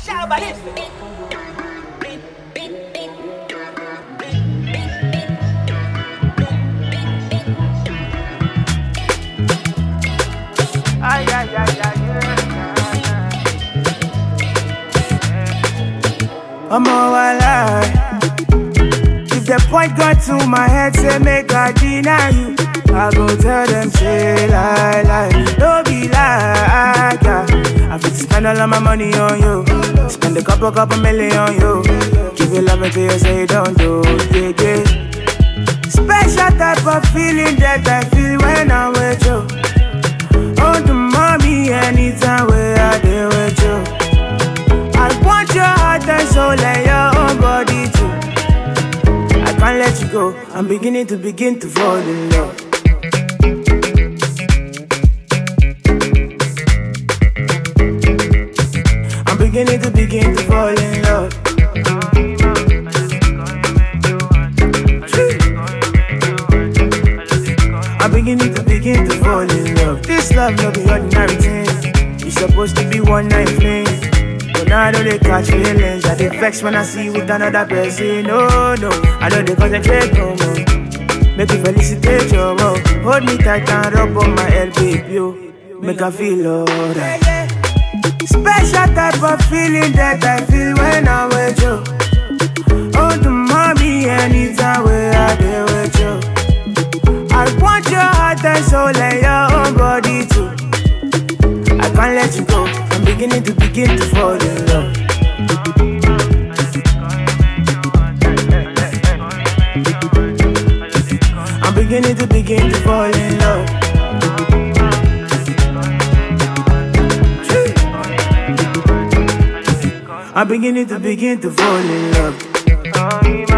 Ay, ay, ay, ay, I'm all alive. If the point got to my head, say make I deny you, I go tell them, say lie. Don't be like, yeah. I fit to spend all of my money on you, spend a couple million on you, give you love until you say don't do, yeah. Special type of feeling that I feel when I'm with you. Oh, the mommy, anytime where I deal with you. I want your heart and soul and your own body too. I can't let you go, I'm beginning to fall in love. I'm beginning to fall in love. I'm beginning to fall in love. This love no be ordinary thing. It's supposed to be one night fling, but now I know they catch feelings. I get vexed when I see you with another person. No, I know they concentrate no more. Make you felicitate your love. Hold me tight and rub on my head, baby, yo. Make I feel alright. Special type of feeling that I feel when I'm with you. Oh, the mommy, anytime where I deal with you. I want your heart and soul and your own body too. I can't let you go, I'm beginning to fall in love. I'm beginning to fall in love. I'm beginning to fall in love.